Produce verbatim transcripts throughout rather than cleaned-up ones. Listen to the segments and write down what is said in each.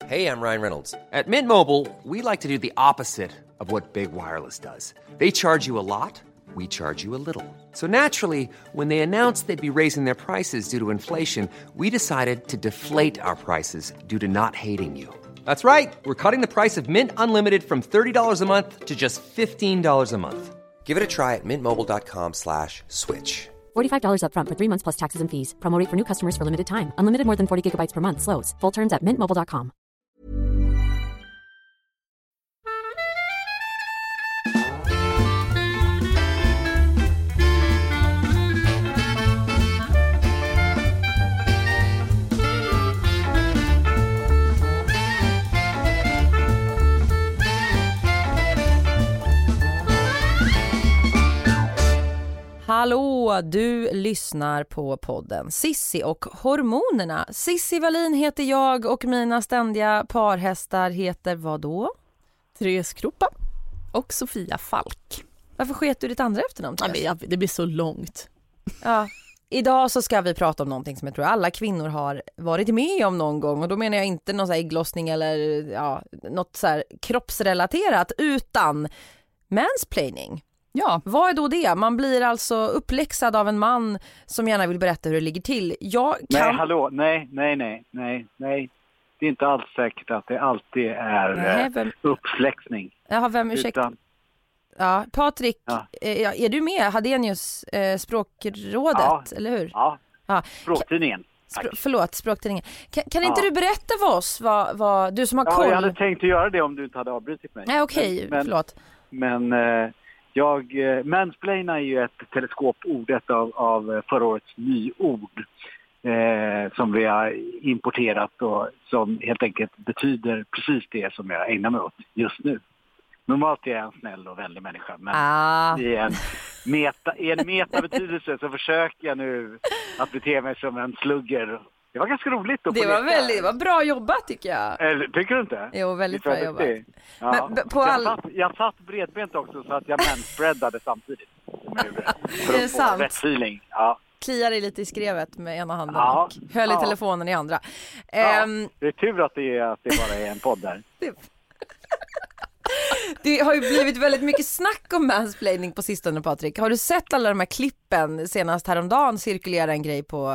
Hey, I'm Ryan Reynolds. At Mint Mobile, we like to do the opposite of what Big Wireless does. They charge you a lot, we charge you a little. So naturally, when they announced they'd be raising their prices due to inflation, we decided to deflate our prices due to not hating you. That's right. We're cutting the price of Mint Unlimited from thirty dollars a month to just fifteen dollars a month. Give it a try at mintmobile.com slash switch. forty-five dollars up front for three months plus taxes and fees. Promo rate for new customers for limited time. Unlimited more than forty gigabytes per month. Slows full terms at mint mobile dot com. Hallå, du lyssnar på podden Sissi och hormonerna. Sissi Wallin heter jag och mina ständiga parhästar heter vad då? Therese Kroppa och Sofia Falk. Varför sket du ditt andra efternamn? Ja, men det blir så långt. Ja, idag så ska vi prata om någonting som jag tror alla kvinnor har varit med om någon gång. Och då menar jag inte någon så här ägglossning eller ja, något så här kroppsrelaterat utan mansplaining. Ja. Vad är då det? Man blir alltså uppläxad av en man som gärna vill berätta hur det ligger till. Jag kan... Nej, hallå, nej, nej, nej, nej, nej. Det är inte alls säkert att det alltid är nej, vem... uppfläxning. Jaha, vem, ursäkta. Utan... Ja, Patrik, ja. Är, är du med? Hadenius eh, språkrådet, ja. Eller hur? Ja, ja. Språktidningen. Spr- förlåt, språktidningen. Kan, kan inte ja. du berätta för oss vad, vad du som har ja, koll... jag hade tänkt att göra det om du inte hade avbrutit mig. Nej, okej, okay, förlåt. Men... men Jag, mansplaina är ju ett teleskopord, ett av, av förra årets nyord eh, som vi har importerat och som helt enkelt betyder precis det som jag ägnar mig åt just nu. Normalt är jag en snäll och vänlig människa, men ah. i en meta, i en metabetydelse så försöker jag nu att bete mig som en slugger. Det var ganska roligt. Det var väldigt, det var bra jobbat tycker jag. Eller, tycker du inte? Jo, väldigt bra jobbat. Ja. Men, på all... jag, satt, jag satt bredbent också så att jag manspreadade samtidigt. För det är sant. Rätt feeling. Ja. Kliar dig lite i skrevet med ena handen ja. och höll ja. i telefonen i andra. Ja. Um... Det är tur att det, är, att det bara är en podd där. Det har ju blivit väldigt mycket snack om mansplaining på sistone, Patrik. Har du sett alla de här klippen? Senast häromdagen cirkulerar en grej på,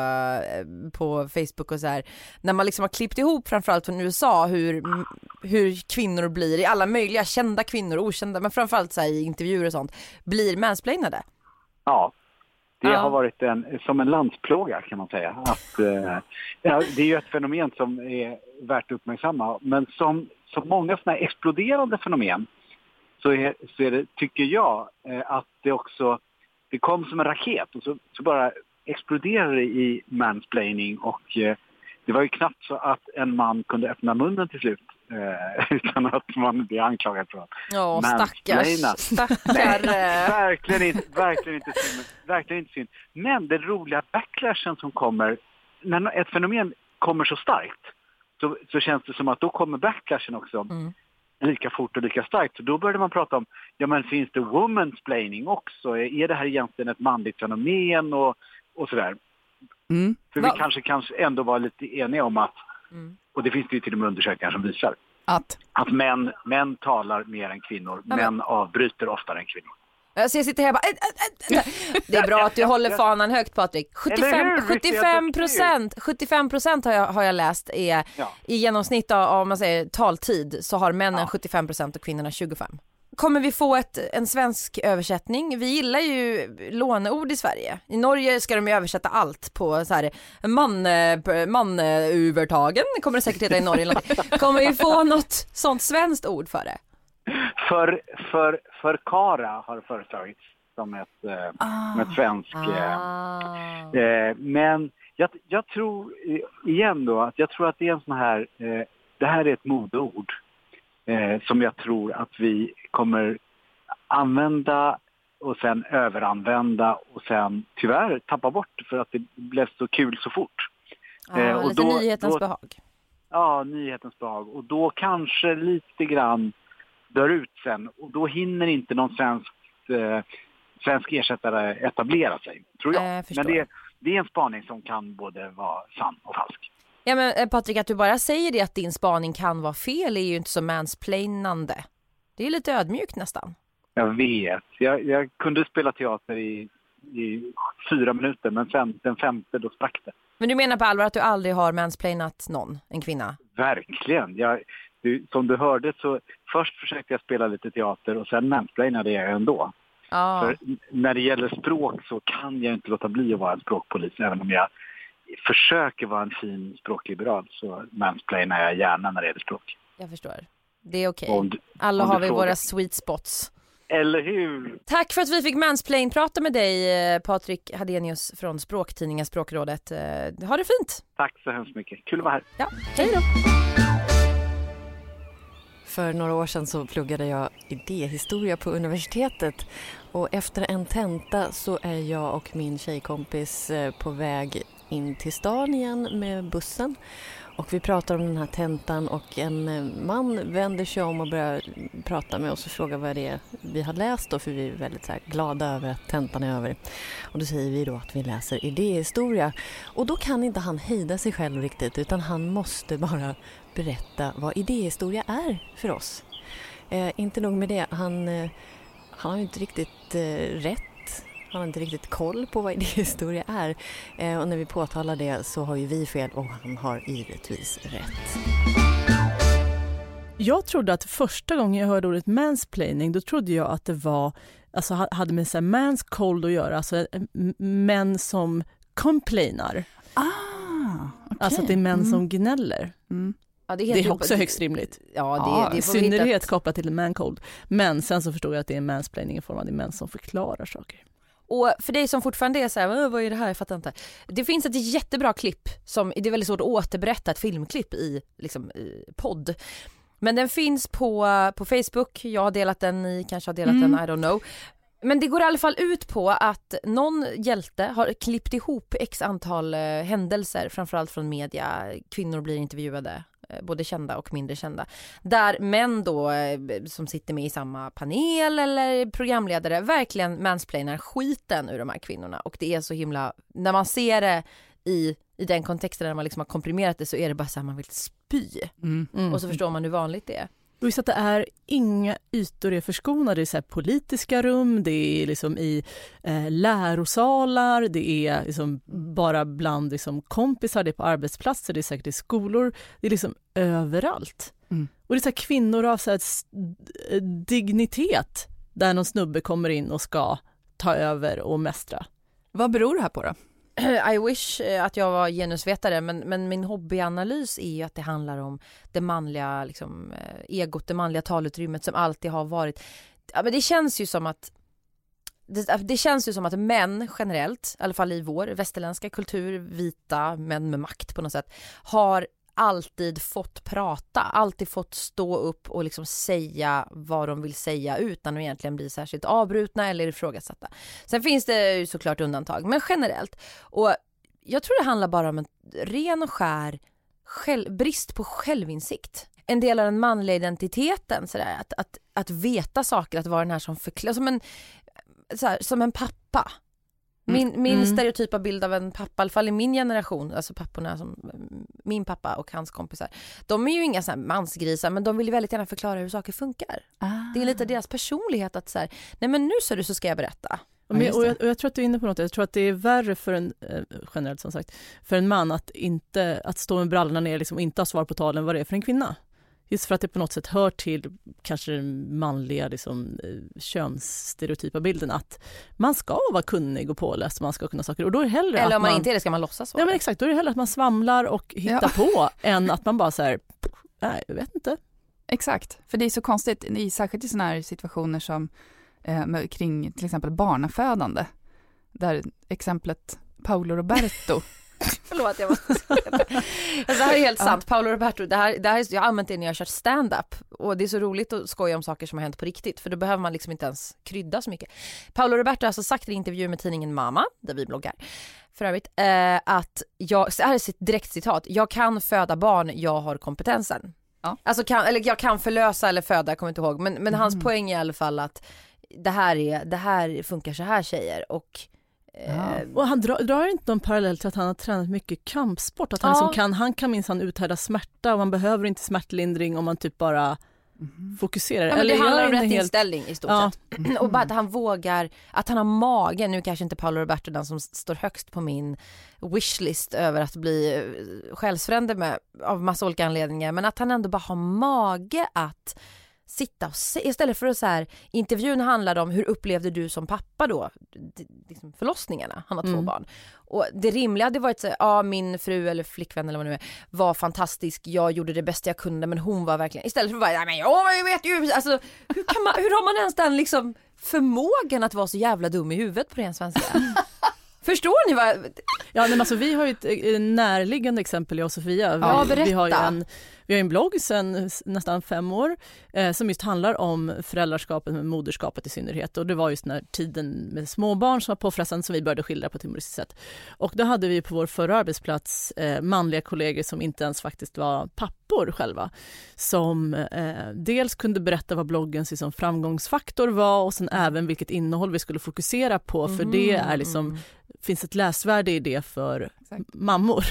på Facebook och så här. När man liksom har klippt ihop framförallt från U S A hur, hur kvinnor blir, i alla möjliga kända kvinnor, okända, men framförallt så här, i intervjuer och sånt, blir mansplainade. Ja, det ja. har varit en, som en landsplåga kan man säga. Att, eh, ja, det är ju ett fenomen som är värt att uppmärksamma, men som Så många sådana här exploderande fenomen så, är, så är det, tycker jag eh, att det också det kom som en raket och så, så bara exploderade det i mansplaining och eh, det var ju knappt så att en man kunde öppna munnen till slut eh, utan att man blir anklagad för att Åh, mansplaina. Stackars. Nej, verkligen inte, verkligen inte synd, verkligen inte synd. Men den roliga backlashen som kommer när ett fenomen kommer så starkt Så, så känns det som att då kommer backlashen också mm. lika fort och lika starkt. Så då började man prata om, ja men finns det womansplaining också? Är det här egentligen ett manligt fenomen och, och sådär? Mm. För Va? vi kanske, kanske ändå var lite eniga om att, mm. och det finns det ju till och med undersökningar som visar, att, att män, män talar mer än kvinnor, ja, män avbryter oftare än kvinnor. Så jag sitter här och bara, äh, äh, äh. Det är bra att du håller fanan högt, Patrik. sjuttiofem procent sjuttiofem procent har jag, har jag läst är ja. i genomsnitt av, om man säger taltid, så har männen ja. sjuttiofem procent och kvinnorna tjugofem. Kommer vi få ett, en svensk översättning? Vi gillar ju låneord i Sverige. I Norge ska de ju översätta allt på så här man, man övertagen kommer det säkert heta i Norge. Kommer vi få något sånt svenskt ord för det? För, för, för Kara har föreslagits som ett, eh, ah, som ett svensk. Ah. Eh, men jag, jag tror igen då att jag tror att det är en sån här, eh, det här är ett modeord eh, som jag tror att vi kommer använda och sen överanvända och sen tyvärr tappa bort för att det blev så kul så fort. Ah, eh, och lite då, nyhetens då, behag. Ja, nyhetens behag. Och då kanske lite grann dör ut sen och då hinner inte någon svensk, eh, svensk ersättare etablera sig, tror jag. jag Men det, det är en spaning som kan både vara sann och falsk. Ja men Patrik, att du bara säger det att din spaning kan vara fel är ju inte så mansplainande. Det är lite ödmjukt nästan. Jag vet. Jag, jag kunde spela teater i, i fyra minuter, men sen den femte då sprack det. Men du menar på allvar att du aldrig har mansplainat någon, en kvinna? Verkligen. Jag, du, som du hörde så först försökte jag spela lite teater och sen mansplainade jag ändå. Ah. För när det gäller språk så kan jag inte låta bli att vara en språkpolis. Även om jag försöker vara en fin språkliberal så mansplainar jag gärna när det gäller språk. Jag förstår. Det är okej. Okay. Alla har vi frågar. Våra sweet spots. Eller hur? Tack för att vi fick mansplain prata med dig, Patrik Hadenius från Språktidningen Språkrådet. Ha det fint. Tack så hemskt mycket. Kul att vara här. Ja, hej då. För några år sedan så pluggade jag idéhistoria på universitetet och efter en tenta så är jag och min tjejkompis på väg in till stan igen med bussen. Och vi pratar om den här tentan och en man vänder sig om och börjar prata med oss och frågar vad det är vi har läst då, för vi är väldigt så här glada över att tentan är över. Och då säger vi då att vi läser idéhistoria. Och då kan inte han hejda sig själv riktigt utan han måste bara berätta vad idéhistoria är för oss. Eh, inte nog med det, han, eh, han har ju inte riktigt eh, rätt. Han har inte riktigt koll på vad idéhistoria är. Eh, och när vi påtalar det så har ju vi fel och han har givetvis rätt. Jag trodde att första gången jag hörde ordet mansplaining, då trodde jag att det var, alltså hade med sig mans cold att göra, alltså män som complainar. Ah, okay. Alltså att det är män mm. som gnäller. Mm. Ja, det, det är också högst rimligt. Ja, det, ja, det i synnerhet kopplat till man cold. Men sen så förstod jag att det är mansplaining i form av det är män som förklarar saker. Och för dig som fortfarande är så här, vad är det här? Jag fattar inte. Det finns ett jättebra klipp som det är väldigt svårt att återberätta, ett filmklipp i liksom i podd. Men den finns på på Facebook. Jag har delat den, ni kanske har delat mm. den, I don't know. Men det går i alla fall ut på att någon hjälte har klippt ihop x antal eh, händelser, framförallt från media. Kvinnor blir intervjuade, eh, både kända och mindre kända. Där män då eh, som sitter med i samma panel eller programledare verkligen mansplainar skiten ur de här kvinnorna. Och det är så himla, när man ser det i, i den kontexten där man liksom har komprimerat det så är det bara så här man vill spy. Mm. Mm. Och så förstår man hur vanligt det är. Just att det är inga ytor är förskonade, det är så här politiska rum, det är liksom i eh, lärosalar, det är liksom bara bland liksom kompisar, det är på arbetsplatser, det är säkert i skolor, det är liksom överallt. Mm. Och det är så här kvinnor av så här dignitet där någon snubbe kommer in och ska ta över och mästra. Vad beror det här på då? I wish att jag var genusvetare, men, men min hobbyanalys är ju att det handlar om det manliga liksom, egot, det manliga talutrymmet som alltid har varit. Ja, men det känns ju som att det, det känns ju som att män generellt, i alla fall i vår västerländska kultur, vita män med makt på något sätt, har alltid fått prata, alltid fått stå upp och liksom säga vad de vill säga utan att egentligen bli särskilt avbrutna eller ifrågasatta. Sen finns det ju såklart undantag, men generellt. Och jag tror det handlar bara om en ren och skär själv, brist på självinsikt. En del av den manliga identiteten, sådär, att, att, att veta saker, att vara den här som förklarar, som en, såhär, som en pappa. Min, min mm. stereotypa bild av en pappa, i alla fall i min generation, alltså papporna som min pappa och hans kompisar, de är ju inga så här mansgrisar, men de vill ju väldigt gärna förklara hur saker funkar. Ah. Det är lite deras personlighet att så här, nej men nu så, du så ska jag berätta. Och, men, och, jag, och jag tror att du är inne på något. Jag tror att det är värre för en, eh, generellt som sagt, för en man att inte att stå med brallorna ner liksom, och inte ha svar på talen vad det är för en kvinna. Just för att det på något sätt hör till kanske den manliga liksom, könsstereotypa bilden att man ska vara kunnig och påläst, man ska kunna saker. Och då är det hellre Eller att om man, man inte är det ska man låtsas vara. Ja men exakt, då är det hellre att man svamlar och hittar ja. på än att man bara så här, nej jag vet inte. Exakt, för det är så konstigt, i, särskilt i såna här situationer som eh, med, kring till exempel barnafödande. Där exemplet Paolo Roberto Förlåt, jag måste säga det. Alltså, det här är helt sant. Ja. Paolo Roberto, det här, det här är, jag har använt det när jag har kört stand-up. Och det är så roligt att skoja om saker som har hänt på riktigt. För då behöver man liksom inte ens krydda så mycket. Paolo Roberto har alltså sagt i en intervju med tidningen Mama, där vi bloggar, för övrigt, eh, att jag, så här är ett direkt citat, jag kan föda barn, jag har kompetensen. Ja. Alltså kan, eller jag kan förlösa eller föda, jag kommer inte ihåg. Men, men mm. hans poäng är i alla fall att det här, är, det här funkar så här, tjejer. Och Eh, och han drar, drar inte någon parallell till att han har tränat mycket kampsport. Att han, ja. liksom kan, han kan minsann uthärda smärta och man behöver inte smärtlindring om man typ bara mm. fokuserar. Ja, men Eller det handlar om rätt helt... inställning i stort ja. sett. Mm. Och bara att han vågar, att han har magen. Nu kanske inte Paolo Roberto den som står högst på min wishlist över att bli själsfrände med av massa olika anledningar. Men att han ändå bara har mage att sitta och se, istället för att så här, intervjun handlade om hur upplevde du som pappa då liksom förlossningarna, han har två mm. barn och det rimliga hade varit så här, ja min fru eller flickvän eller vad det nu är var fantastisk, jag gjorde det bästa jag kunde men hon var verkligen, istället för att bara, ja men jag vet ju, alltså hur kan man, hur har man ens den liksom förmågan att vara så jävla dum i huvudet på ren svenska? Förstår ni vad? Ja, men alltså vi har ju ett närliggande exempel, jag och Sofia. Vi, ja, berätta. vi har ju en Vi har en blogg sedan nästan fem år eh, som just handlar om föräldraskapet med moderskapet i synnerhet. Och det var just när tiden med småbarn som var påfrestande som vi började skildra på ett humoristiskt sätt. Och då hade vi på vår förra arbetsplats eh, manliga kollegor som inte ens faktiskt var pappor själva. Som eh, dels kunde berätta vad bloggens liksom, framgångsfaktor var och sen även vilket innehåll vi skulle fokusera på. För mm. det är liksom, finns ett läsvärde i det för Exakt. mammor.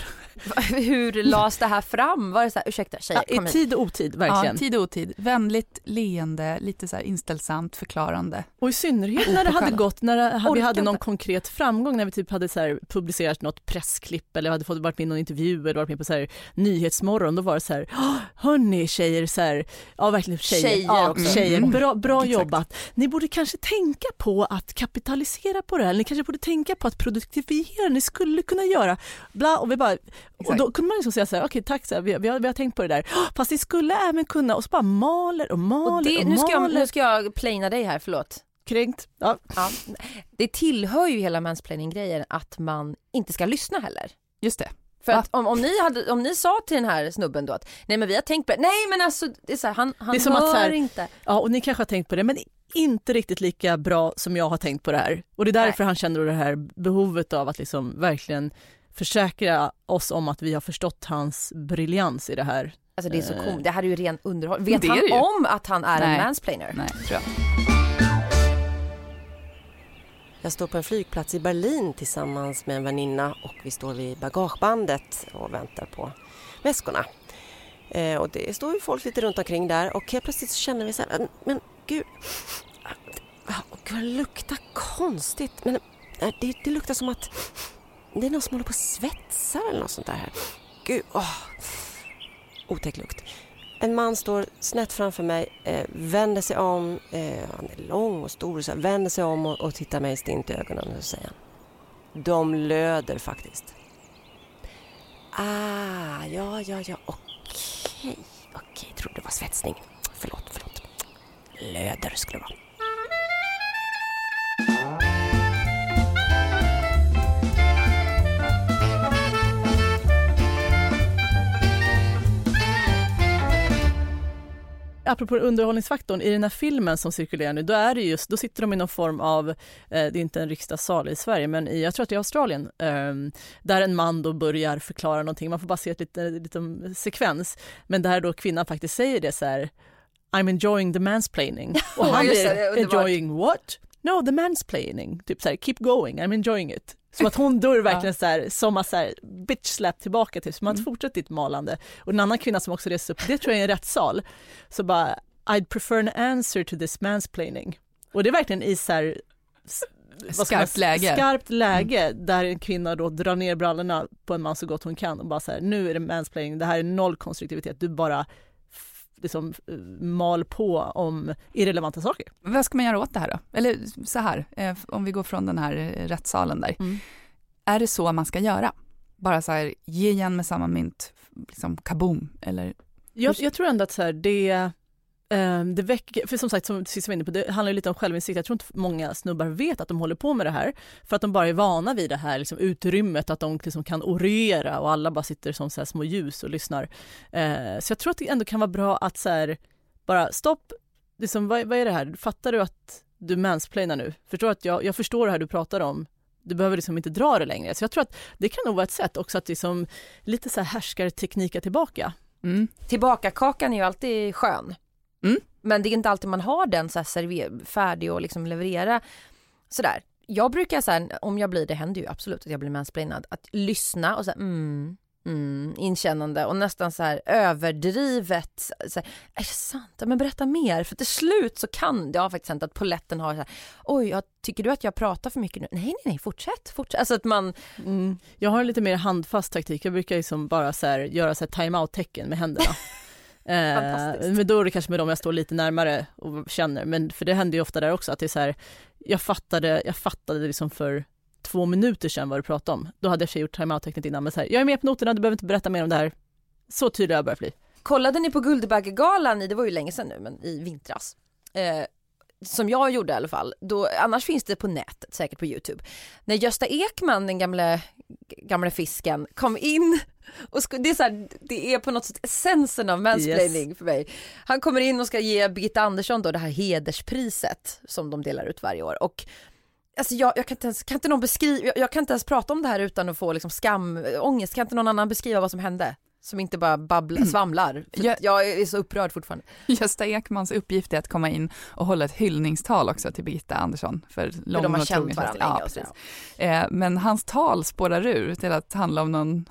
Hur lades det här fram? Var det så här, ursäkta tjejer, ja, i tid och otid, verkligen. Ja, tid och otid. Vänligt, leende, lite så här inställsamt, förklarande. Och i synnerhet när det hade gått, när vi hade någon konkret framgång, när vi typ hade så här publicerat något pressklipp eller hade fått varit med i någon intervju eller varit med på så här Nyhetsmorgon, då var det så här, hörni tjejer, så här, ja verkligen tjejer, tjejer, ja, också. tjejer Mm. bra, bra Exakt. jobbat. Ni borde kanske tänka på att kapitalisera på det här, ni kanske borde tänka på att produktivera, ni skulle kunna göra bla, och vi bara, och då kunde man liksom säga så här, okej okay, tack, så här, vi, vi, har, vi har tänkt på det där, fast ni skulle även kunna, och så bara maler och maler och, det, och nu, ska jag, maler. nu ska jag plana dig här, förlåt. Kränkt. Ja. Ja, det tillhör ju hela mansplaining-grejen att man inte ska lyssna heller. Just det. För att om, om, ni hade, om ni sa till den här snubben då att nej men vi har tänkt på det, nej men alltså det är så här, han, han det är som hör att, så här, inte. Ja, och ni kanske har tänkt på det, men inte riktigt lika bra som jag har tänkt på det här. Och det är därför nej. han känner det här behovet av att liksom verkligen försäkra oss om att vi har förstått hans briljans i det här. Alltså det är så komiskt. Det här är ju ren underhåll. Vet det han det om att han är nej. en mansplainer? Nej, tror jag. Jag står på en flygplats i Berlin tillsammans med en väninna och vi står vid bagagebandet och väntar på väskorna. Eh, och det står ju folk lite runt omkring där och helt plötsligt så känner vi så här, men, men gud, det luktar konstigt. Men det, det luktar som att det är någon som håller på att svetsa eller något sånt där. Gud, åh, otäck lukt. En man står snett framför mig, eh, vänder sig om, eh, han är lång och stor, så här, vänder sig om och, och tittar mig stint i ögonen och säger han, de löder faktiskt. Ah, ja, ja, ja, okej, okej, jag trodde det var svetsning. Förlåt, förlåt. Löder skulle det vara. Apropå underhållningsfaktorn, i den här filmen som cirkulerar nu, då är det just, då sitter de i någon form av, eh, det är inte en riksdagssal i Sverige, men i, jag tror att det är Australien, eh, där en man då börjar förklara någonting. Man får bara se ett lite, lite sekvens, men där då kvinnan faktiskt säger det så här, I'm enjoying the mansplaining. Och han blir, enjoying what? No, the mansplaining. Typ så här, keep going, I'm enjoying it. Som att hon då är verkligen så här, som att så här, bitch slap tillbaka till, så man mm. fortsätter ditt malande. Och en annan kvinna som också reser upp, det tror jag är en rättssal, så bara, I'd prefer an answer to this mansplaining. Och det är verkligen i så här, skarpt läge, skarpt läge mm. där en kvinna då drar ner brallorna på en man så gott hon kan och bara så här, nu är det mansplaining, det här är noll konstruktivitet, du bara liksom mal på om irrelevanta saker. Vad ska man göra åt det här då? Eller så här, eh, om vi går från den här rättssalen där. Mm. Är det så man ska göra? Bara så här, ge igen med samma mynt, liksom kaboom, eller? Jag, jag tror ändå att så här, det, eh, det väcker, för som sagt, som sist var inne på, det handlar ju lite om självinsikt. Jag tror inte många snubbar vet att de håller på med det här, för att de bara är vana vid det här liksom, utrymmet, att de liksom kan orera och alla bara sitter som så här, små ljus och lyssnar. Eh, så jag tror att det ändå kan vara bra att så här, bara stopp, liksom, vad, vad är det här? Fattar du att du mansplainar nu? Förstår att jag, jag förstår det här du pratar om. Du behöver liksom inte dra det längre. Så jag tror att det kan nog vara ett sätt också att liksom, lite så här härskarteknika tillbaka. Mm. Tillbaka-kakan är ju alltid skön. Mm. Men det är inte alltid man har den så här server- färdig och liksom leverera sådär. jag brukar så här, om jag blir, det händer ju absolut att jag blir mansplainad, att lyssna och så här, mm, mm, inkännande och nästan så här överdrivet så här, är det sant? Men berätta mer, för till slut så kan det har faktiskt hänt att poletten har så här, oj, jag, tycker du att jag pratar för mycket nu? Nej, nej, nej, fortsätt, fortsätt. Alltså att man... Mm. Jag har en lite mer handfast taktik, jag brukar liksom bara så här, göra så här time-out-tecken med händerna. Eh, men då är det kanske med dem jag står lite närmare och känner, men för det händer ju ofta där också att det är så här, jag fattade, jag fattade liksom för två minuter sedan vad du pratade om. Då hade jag gjort time-out-tecknet innan, men så här, jag är med på noterna, du behöver inte berätta mer om det här. Så tydligt jag börjar bli. Kollade ni på Guldbaggegalan i, det var ju länge sedan nu, men i vintras. Eh, som jag gjorde i alla fall. Då, annars finns det på nätet, säkert på YouTube. När Gösta Ekman, den gamla, gamla fisken, kom in och ska, det, är så här, det är på något sätt essensen av mansplaining yes. för mig. Han kommer in och ska ge Birgitta Andersson då det här hederspriset som de delar ut varje år. Och alltså jag, jag kan inte ens, kan inte någon beskriva, jag, jag kan inte ens prata om det här utan att få liksom skam, ångest. Kan inte någon annan beskriva vad som hände? Som inte bara babblar, svamlar. Jag, jag är så upprörd fortfarande. Gösta Ekmans uppgift är att komma in och hålla ett hyllningstal också till Birgitta Andersson. För, för de har känt varandra länge. Ja, eh, men hans tal spårar ur till att handla om någon...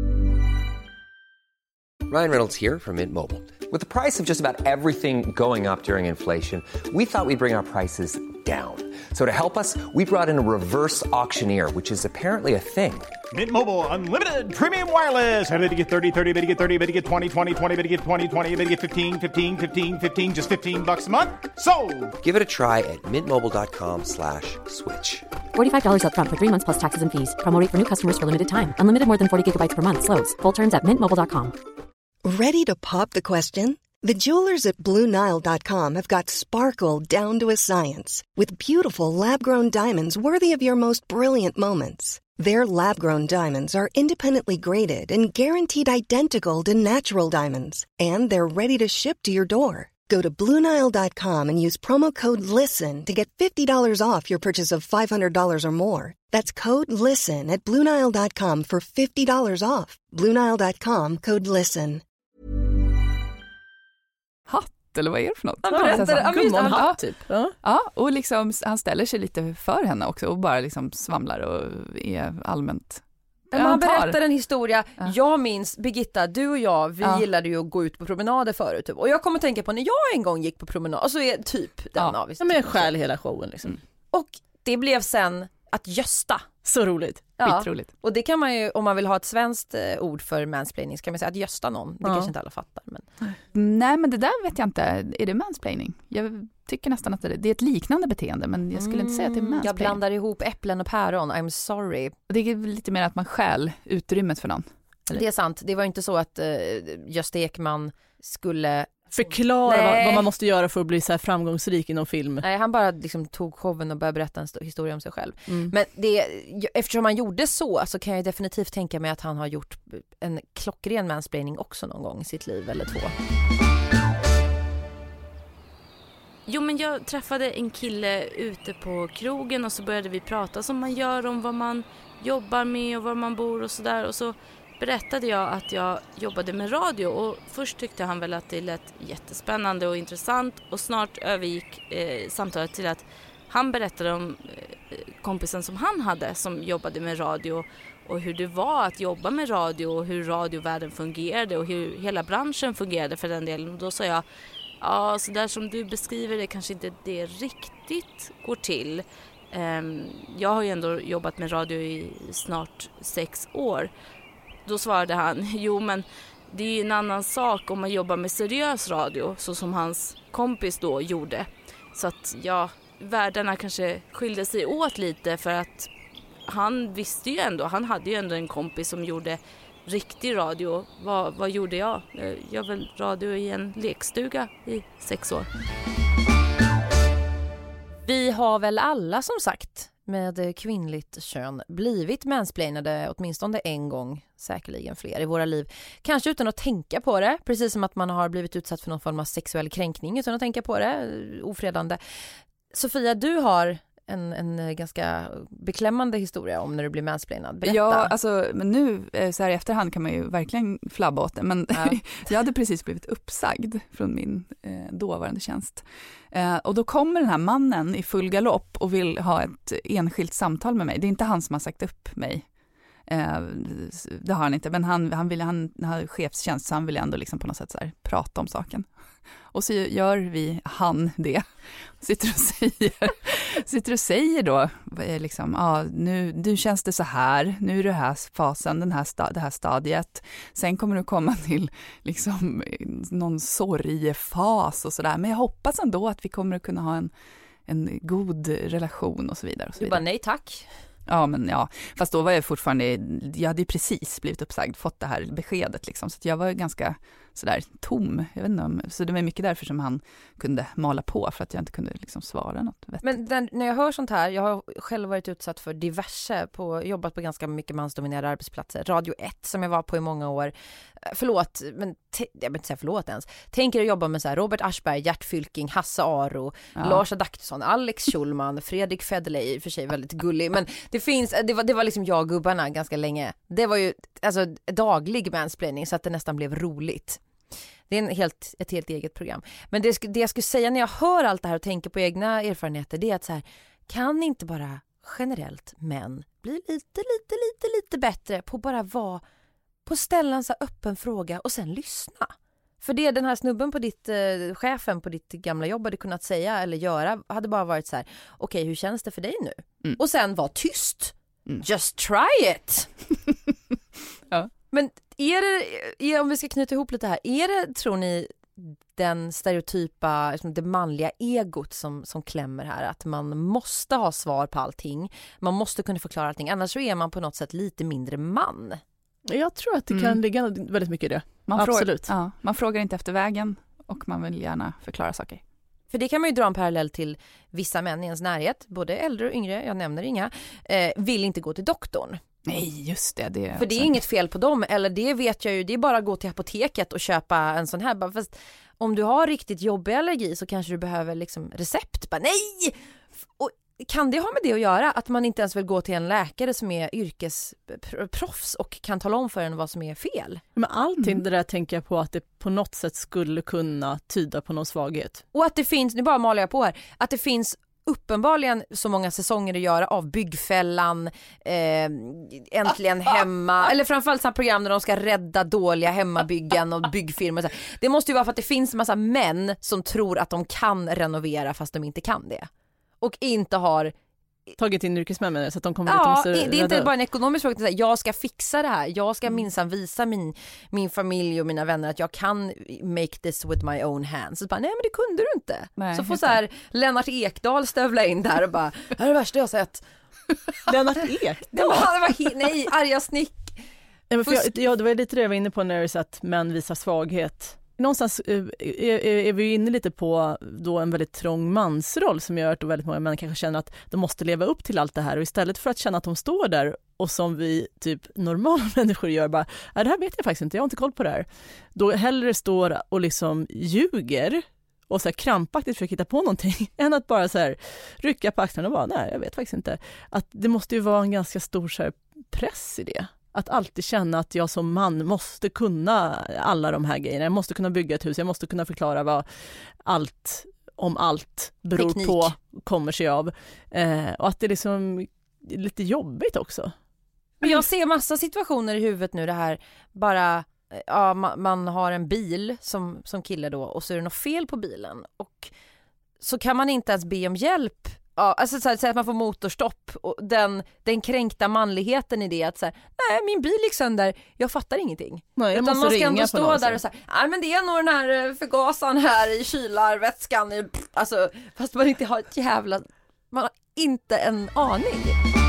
Ryan Reynolds here from Mint Mobile. With the price of just about everything going up during inflation, we thought we'd bring our prices down. So to help us, we brought in a reverse auctioneer, which is apparently a thing. Mint Mobile Unlimited Premium Wireless. How to get thirty, thirty, how to get thirty, how to get twenty, twenty, twenty, how to get twenty, twenty, how to get fifteen, fifteen, fifteen, fifteen, just fifteen bucks a month? Sold! Give it a try at mintmobile.com slash switch. forty-five dollars up front for three months plus taxes and fees. Promo rate for new customers for limited time. Unlimited more than forty gigabytes per month. Slows full terms at mint mobile dot com. Ready to pop the question? The jewelers at Blue Nile dot com have got sparkle down to a science with beautiful lab-grown diamonds worthy of your most brilliant moments. Their lab-grown diamonds are independently graded and guaranteed identical to natural diamonds, and they're ready to ship to your door. Go to Blue Nile dot com and use promo code LISTEN to get fifty dollars off your purchase of five hundred dollars or more. That's code LISTEN at Blue Nile dot com for fifty dollars off. Blue Nile dot com, code LISTEN. Hatt, eller vad är det för något? Han berättar, gummonhatt typ. Ja. ja, och liksom han ställer sig lite för henne också och bara liksom svamlar och är allmänt... Men man berättar en historia. Ja. Jag minns, Birgitta, du och jag, vi ja. gillade ju att gå ut på promenader förut. Typ. Och jag kommer tänka på när jag en gång gick på promenad. Och så är typ den ja. av. Ja, men själ hela showen liksom. Mm. Och det blev sen att gösta. Så roligt. Ja. Skitroligt. Och det kan man ju, om man vill ha ett svenskt eh, ord för mansplaining, så kan man säga att gösta någon. Det ja. kanske inte alla fattar. Men... Nej, men det där vet jag inte. Är det mansplaining? Jag tycker nästan att det är, det är ett liknande beteende, men jag skulle mm, inte säga att det är mansplaining. Jag blandar ihop äpplen och päron. I'm sorry. Det är lite mer att man stjäl utrymmet för någon. Eller? Det är sant. Det var inte så att eh, Gösta Ekman skulle... förklara vad, vad man måste göra för att bli så här framgångsrik inom film. Nej, han bara liksom tog showen och började berätta en historia om sig själv. Mm. Men det, eftersom han gjorde så så kan jag definitivt tänka mig att han har gjort en klockren mansplaining också någon gång i sitt liv eller två. Jo, men jag träffade en kille ute på krogen och så började vi prata som man gör om vad man jobbar med och var man bor och sådär, och så berättade jag att jag jobbade med radio, och först tyckte han väl att det lät jättespännande och intressant, och snart övergick eh, samtalet till att han berättade om eh, kompisen som han hade som jobbade med radio och hur det var att jobba med radio och hur radiovärlden fungerade och hur hela branschen fungerade för den delen. Och då sa jag, ja, så där som du beskriver det kanske inte det riktigt går till. Um, jag har ju ändå jobbat med radio i snart sex år. Då svarade han, jo men det är en annan sak om man jobbar med seriös radio, så som hans kompis då gjorde. Så att ja, världarna kanske skilde sig åt lite, för att han visste ju ändå, han hade ju ändå en kompis som gjorde riktig radio. Vad, vad gjorde jag? Jag gör väl radio i en lekstuga i sex år. Vi har väl alla som sagt med kvinnligt kön blivit mansplainade åtminstone en gång, säkerligen fler i våra liv. Kanske utan att tänka på det, precis som att man har blivit utsatt för någon form av sexuell kränkning utan att tänka på det, ofredande. Sofia, du har en, en ganska beklämmande historia om när du blir mansplainad. Berätta. Ja, alltså, men nu så här i efterhand kan man ju verkligen flabba åt det. Men ja. Jag hade precis blivit uppsagd från min eh, dåvarande tjänst. Eh, och då kommer den här mannen i full galopp och vill ha ett enskilt samtal med mig. Det är inte han som har sagt upp mig. Eh, det har han inte, men han, han, vill, han, han har chefstjänst, så han vill ändå liksom på något sätt så här, prata om saken. Och så gör vi han det. Sitter och säger, sitter och säger då liksom, ja, nu, nu känns det så här, nu är det här fasen, den här sta, det här stadiet. Sen kommer du komma till liksom någon sorgefas och sådär. Men jag hoppas ändå att vi kommer att kunna ha en, en god relation och så vidare. Och så du vidare. bara nej tack. Ja, men ja, fast då var jag fortfarande, jag hade ju precis blivit uppsagd, fått det här beskedet liksom, så att jag var ganska sådär tom, jag vet inte om, så det var mycket därför som han kunde mala på, för att jag inte kunde liksom svara något vettigt. Men den, när jag hör sånt här, jag har själv varit utsatt för diverse, på, jobbat på ganska mycket mansdominerade arbetsplatser, Radio ett som jag var på i många år, förlåt, men te, jag vill inte säga förlåt ens, tänker jobba med så här Robert Aschberg, Gert Fylking, Hasse Aro, ja. Lars Adaktusson, Alex Schulman, Fredrik Federley, i och för sig väldigt gullig, men det finns, det var, det var liksom jag och gubbarna ganska länge, det var ju alltså daglig mansplaining så att det nästan blev roligt. Det är en helt, ett helt eget program. Men det, det jag skulle säga när jag hör allt det här och tänker på egna erfarenheter, det är att så här, kan inte bara generellt män bli lite, lite, lite, lite bättre på bara vara, på ställa en så här öppen fråga och sen lyssna. För det den här snubben på ditt, eh, chefen på ditt gamla jobb hade kunnat säga eller göra hade bara varit så här, okej, okay, hur känns det för dig nu? Mm. Och sen var tyst. Mm. Just try it! Ja. Men är det, om vi ska knyta ihop lite här, är det, tror ni, den stereotypa, liksom det manliga egot som, som klämmer här, att man måste ha svar på allting, man måste kunna förklara allting, annars så är man på något sätt lite mindre man? Jag tror att det kan mm. ligga väldigt mycket i det. Man Absolut. Frågar, ja, man frågar inte efter vägen och man vill gärna förklara saker. För det kan man ju dra en parallell till vissa män i ens närhet, både äldre och yngre, jag nämner inga, eh, vill inte gå till doktorn. Nej, just det. det För det är inget fel på dem, eller det vet jag ju, det är bara att gå till apoteket och köpa en sån här. Fast om du har riktigt jobbig allergi så kanske du behöver liksom recept. Bara, nej! Och kan det ha med det att göra? Att man inte ens vill gå till en läkare som är yrkesproffs och kan tala om för en vad som är fel? Men allting mm. det där tänker jag på att det på något sätt skulle kunna tyda på någon svaghet. Och att det finns, nu bara maler jag på här, att det finns uppenbarligen så många säsonger att göra av Byggfällan, eh, Äntligen hemma, eller framförallt sådana program där de ska rädda dåliga hemmabyggen och byggfirmor. Det måste ju vara för att det finns en massa män som tror att de kan renovera fast de inte kan det. Och inte har tagit in yrkesmän så att de kommer ja, lite det är inte bara en ekonomisk fråga. Jag ska fixa det här. Jag ska minsann visa min, min familj och mina vänner att jag kan make this with my own hands. Så bara, nej men det kunde du inte. Nej, så får så här Lennart Ekdal stövla in där och bara, det är det värsta jag har sett. Lennart Ekdal? Det var, det var, nej, arga snick. Nej, men för jag, ja, det var lite det jag var inne på när du sa att män visar svaghet. Någonstans är, är, är vi inne lite på då en väldigt trång mansroll som gör att väldigt många män kanske känner att de måste leva upp till allt det här, och istället för att känna att de står där och som vi typ normala människor gör bara, ja, det här vet jag faktiskt inte, jag har inte koll på det här, då hellre står och liksom ljuger och så här krampaktigt försöker hitta på någonting än att bara så här rycka på axlarna och bara, nej jag vet faktiskt inte. Att det måste ju vara en ganska stor så här press i det. Att alltid känna att jag som man måste kunna alla de här grejerna. Jag måste kunna bygga ett hus. Jag måste kunna förklara vad allt om allt beror Teknik. på, kommer sig av. Eh, och att det är liksom lite jobbigt också. Men jag ser massa situationer i huvudet nu. Det här bara, ja, man, man har en bil som, som kille då och så är det något fel på bilen. Och så kan man inte ens be om hjälp. Ja, alltså så, här, så att man får motorstopp och den, den kränkta manligheten i det att så här, nej min bil gick sönder, jag fattar ingenting. Nej, jag utan måste man ska ändå stå där och säga, nej men det är nog den här förgasaren här i kylarvätskan i, alltså fast man inte har ett jävla, man har inte en aning.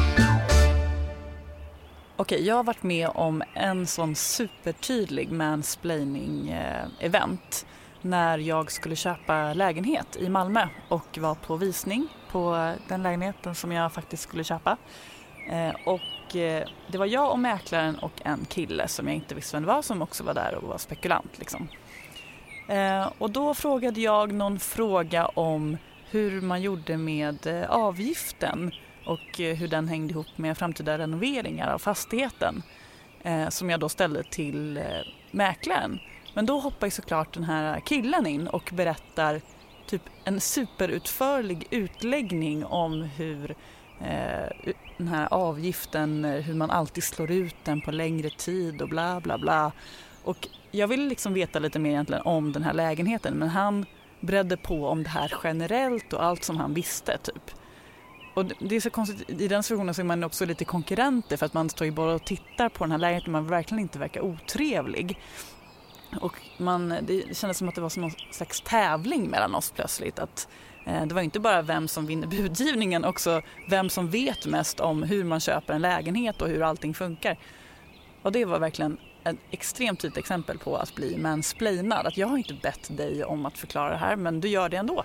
Okej, jag har varit med om en sån supertydlig mansplaining-event när jag skulle köpa lägenhet i Malmö och var på visning på den lägenheten som jag faktiskt skulle köpa. Eh, och eh, det var jag och mäklaren och en kille som jag inte visste vem det var, som också var där och var spekulant liksom. Eh, och då frågade jag någon fråga om hur man gjorde med eh, avgiften och eh, hur den hängde ihop med framtida renoveringar av fastigheten eh, som jag då ställde till eh, mäklaren. Men då hoppar ju såklart den här killen in och berättar typ en superutförlig utläggning om hur eh, den här avgiften, hur man alltid slår ut den på längre tid och bla bla bla. Och jag ville liksom veta lite mer egentligen om den här lägenheten, men han bredde på om det här generellt och allt som han visste typ. Och det är så konstigt, i den situationen så är man också lite konkurrenter för att man står ju bara och tittar på den här lägenheten och man verkligen inte verkar otrevlig. Och man, det kändes som att det var som någon slags tävling mellan oss plötsligt. Att, eh, det var inte bara vem som vinner budgivningen, också vem som vet mest om hur man köper en lägenhet och hur allting funkar. Och det var verkligen ett extremt tydligt exempel på att bli mansplainad. Att jag har inte bett dig om att förklara det här, men du gör det ändå.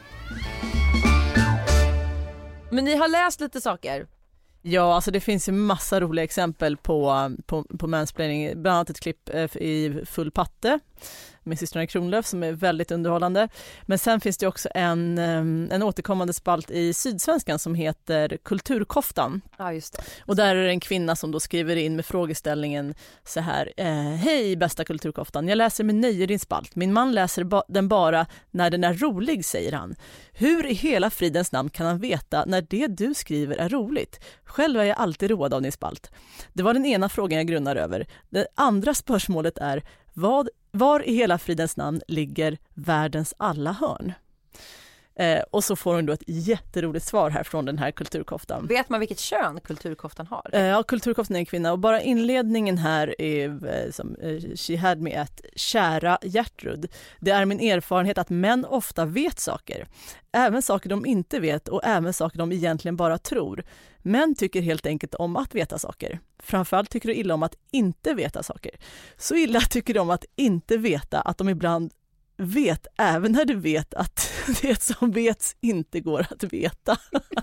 Men ni har läst lite saker. Ja, alltså det finns ju massa roliga exempel på, på, på mansplaining. Bland annat ett klipp i Full patte med systrarna Kronlöf som är väldigt underhållande. Men sen finns det också en, en återkommande spalt i Sydsvenskan som heter Kulturkoftan. Ja, just det. Och där är det en kvinna som då skriver in med frågeställningen så här: eh, hej bästa Kulturkoftan, jag läser med nöje din spalt. Min man läser ba- den bara när den är rolig, säger han. Hur i hela fridens namn kan han veta när det du skriver är roligt? Själv är jag alltid road av din spalt. Det var den ena frågan jag grunnar över. Det andra spörsmålet är: vad Var i hela fridens namn ligger världens alla hörn? Eh, och så får hon då ett jätteroligt svar här från den här Kulturkoftan. Vet man vilket kön Kulturkoftan har? Eh, ja, Kulturkoftan är en kvinna och bara inledningen här är eh, som eh, she had me at kära Gertrud. Det är min erfarenhet att män ofta vet saker. Även saker de inte vet och även saker de egentligen bara tror. Män tycker helt enkelt om att veta saker. Framförallt tycker de illa om att inte veta saker. Så illa tycker de om att inte veta att de ibland vet även när du vet att det som vet inte går att veta.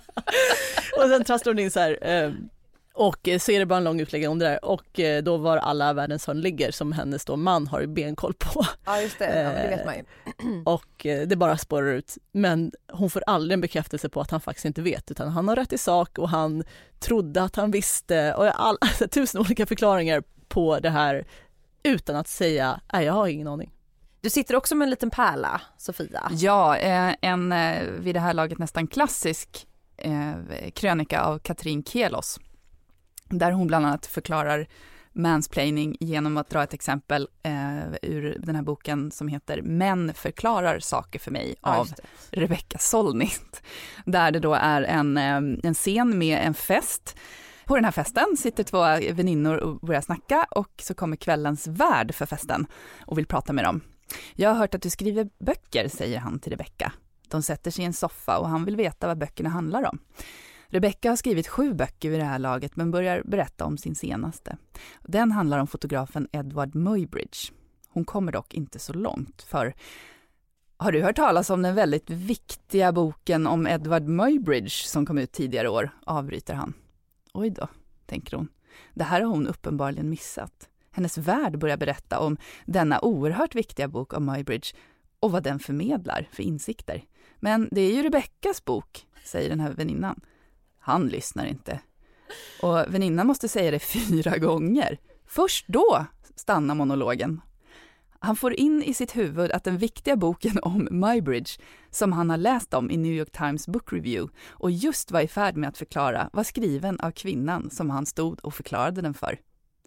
Och sen trasslar hon in så här eh, och så är det bara en lång utläggning om det där och eh, då var alla världens hörn ligger som hennes då man har benkoll på. Ja just det, ja, det vet man ju. Och eh, det bara spårar ut, men hon får aldrig en bekräftelse på att han faktiskt inte vet, utan han har rätt i sak och han trodde att han visste och all, alltså, tusen olika förklaringar på det här utan att säga nej jag har ingen aning. Du sitter också med en liten pärla, Sofia. Ja, en vid det här laget nästan klassisk eh, krönika av Katrin Kelos. Där hon bland annat förklarar mansplaining genom att dra ett exempel eh, ur den här boken som heter Män förklarar saker för mig av ja, Rebecca Solnit. Där det då är en, en scen med en fest. På den här festen sitter två väninnor och börjar snacka och så kommer kvällens värd för festen och vill prata med dem. Jag har hört att du skriver böcker, säger han till Rebecca. De sätter sig i en soffa och han vill veta vad böckerna handlar om. Rebecca har skrivit sju böcker vid det här laget men börjar berätta om sin senaste. Den handlar om fotografen Edward Muybridge. Hon kommer dock inte så långt för... Har du hört talas om den väldigt viktiga boken om Edward Muybridge som kom ut tidigare år? Avbryter han. Oj då, tänker hon. Det här har hon uppenbarligen missat. Hennes värld börjar berätta om denna oerhört viktiga bok om Muybridge och vad den förmedlar för insikter. Men det är ju Rebeccas bok, säger den här väninnan. Han lyssnar inte. Och väninnan måste säga det fyra gånger. Först då stannar monologen. Han får in i sitt huvud att den viktiga boken om Muybridge som han har läst om i New York Times Book Review och just var i färd med att förklara var skriven av kvinnan som han stod och förklarade den för.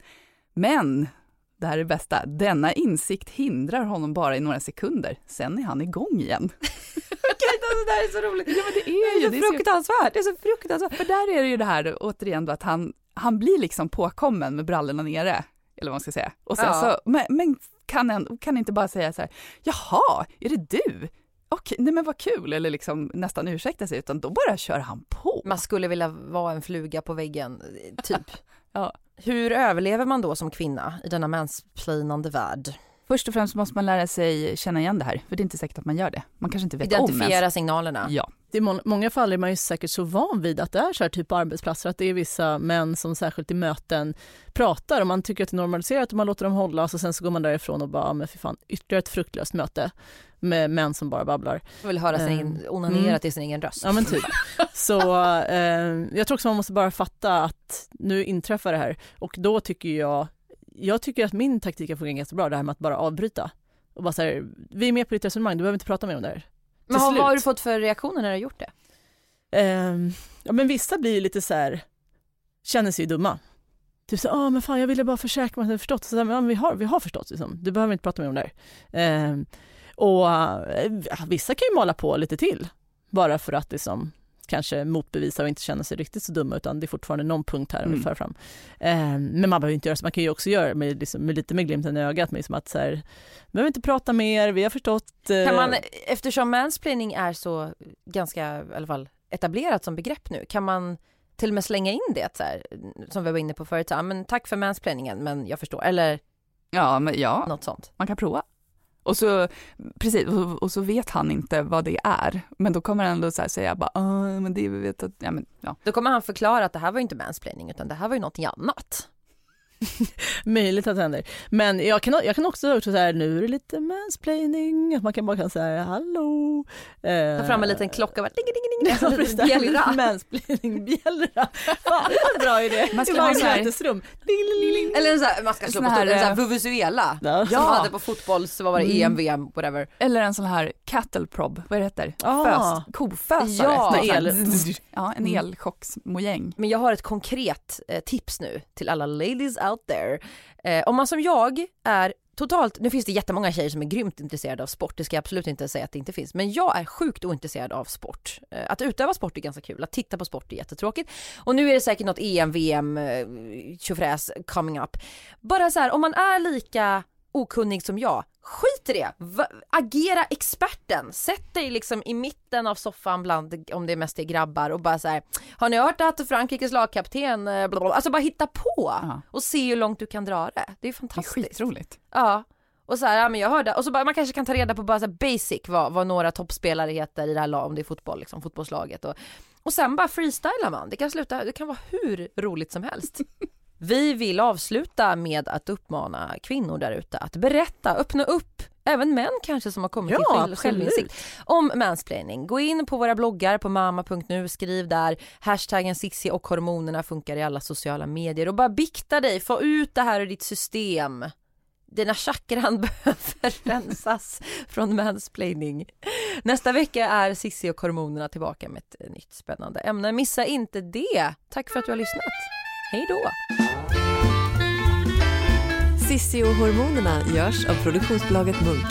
Men, det här är det bästa, denna insikt hindrar honom bara i några sekunder. Sen är han igång igen. Okej, det där är så roligt. Ja, men det är ju det är så fruktansvärt. Det är så fruktansvärt. För där är det ju det här återigen då att han, han blir liksom påkommen med brallorna nere. Eller vad man ska säga. Och sen ja. så, men, men kan han kan inte bara säga så här, jaha, är det du? Okej, nej men vad kul. Eller liksom nästan ursäkta sig, utan då bara kör han på. Man skulle vilja vara en fluga på väggen, typ. Ja. Hur överlever man då som kvinna i denna mansplainande värld? Först och främst måste man lära sig känna igen det här, för det är inte säkert att man gör det. Man kanske inte vet om Identifiera signalerna. Ja. I må- många fall är man ju säkert så van vid att det är så här typ på arbetsplatser, att det är vissa män som särskilt i möten pratar och man tycker att det är normaliserat och man låter dem hålla och sen så går man därifrån och bara, men för fan, ytterligare ett fruktlöst möte med män som bara babblar. Jag vill höra sin egen, onanera mm. till sin egen röst. Ja men typ. Så eh, jag tror också man måste bara fatta att nu inträffar det här och då tycker jag, jag tycker att min taktik har fungerat ganska bra, det här med att bara avbryta. Och bara så här, vi är med på ditt resonemang, du behöver inte prata mer om det här. Men vad har du fått för reaktioner när du har gjort det? Uh, ja men vissa blir ju lite så här, känner sig dumma. Typ så, ah men fan jag ville bara försäkra mig att jag förstått. Så där, men, ja, vi, har, vi har förstått liksom. Du behöver inte prata mer om det här. Uh, och uh, vissa kan ju måla på lite till. Bara för att liksom kanske motbevisa och inte känna sig riktigt så dumma, utan det är fortfarande någon punkt här mm. för fram. Eh, men man behöver inte göra så, man kan ju också göra med, liksom, med lite med glimten i ögat, med som att så här, behöver inte prata mer, vi har förstått. Eh... Kan man, eftersom mansplaining är så ganska i alla fall etablerat som begrepp nu, kan man till och med slänga in det så här, som vi var inne på förut, så här, men tack för mansplainingen, men jag förstår, eller ja, men ja, något sånt. Man kan prova. Och så, precis, och, och så vet han inte vad det är. Men då kommer han ändå så här säga, bara, men det vet att, ja, men, ja. Då kommer han förklara att det här var inte mansplaining, utan det här var ju något annat. Möjligt att det händer. Men jag kan, jag kan också så här, nu är det lite mansplaining. Att man kan bara kan säga, hallå. Eh, Ta fram en liten klocka och bara, ding, ding, ding, ding. Ja, bjällra. Mansplaining, bjällra. Fan, det är en bra idé. Man ska ha så här, rum. Eller en så här, man ska slå på här, en sån här vuvuzuela. Ja. Som hade på fotboll, så var det mm. E M, V M, whatever. Eller en sån här cattle prod, vad det heter? Ah. Fös, kofösare. Ja, el. ja en elchocksmojäng. Men jag har ett konkret eh, tips nu till alla ladies out there. Eh, om man som jag är totalt, nu finns det jättemånga tjejer som är grymt intresserade av sport, det ska jag absolut inte säga att det inte finns, men jag är sjukt ointresserad av sport. Eh, att utöva sport är ganska kul, att titta på sport är jättetråkigt, och nu är det säkert något E M, V M, eh, tjofräs coming up. Bara så här, om man är lika okunnig som jag, skit i det. Va- agera experten. Sätt dig liksom i mitten av soffan bland, om det mest är grabbar, och bara så här, har ni hört att Frankrikes lagkapten blablabla. Alltså bara hitta på Aha. och se hur långt du kan dra det. Det är fantastiskt. Det är skitroligt. Ja. Och så här, ja men jag hörde, och så bara, man kanske kan ta reda på bara så här basic vad, vad några toppspelare heter i det här laget, om det är fotboll liksom, fotbollslaget, och och sen bara freestylar man. Det kan sluta, det kan vara hur roligt som helst. Vi vill avsluta med att uppmana kvinnor där ute att berätta, öppna upp, även män kanske som har kommit ja, till självinsikt om mansplaining. Gå in på våra bloggar på mamma punkt nu, skriv där, hashtaggen Sissi och hormonerna funkar i alla sociala medier, och bara bikta dig, få ut det här ur ditt system. Dina chakran behöver rensas från mansplaining. Nästa vecka är Sissi och hormonerna tillbaka med ett nytt spännande ämne. Missa inte det. Tack för att du har lyssnat. Hej då! Sissi och hormonerna görs av produktionsbolaget Munk.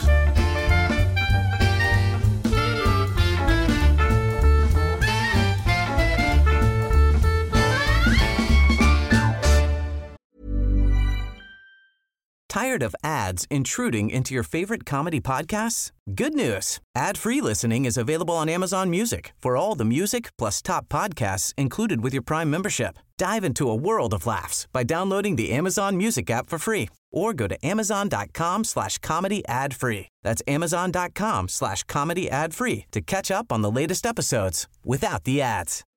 Tired of ads intruding into your favorite comedy podcasts? Good news. Ad-free listening is available on Amazon Music for all the music plus top podcasts included with your Prime membership. Dive into a world of laughs by downloading the Amazon Music app for free or go to amazon.com slash comedy ad free. That's amazon.com slash comedy ad free to catch up on the latest episodes without the ads.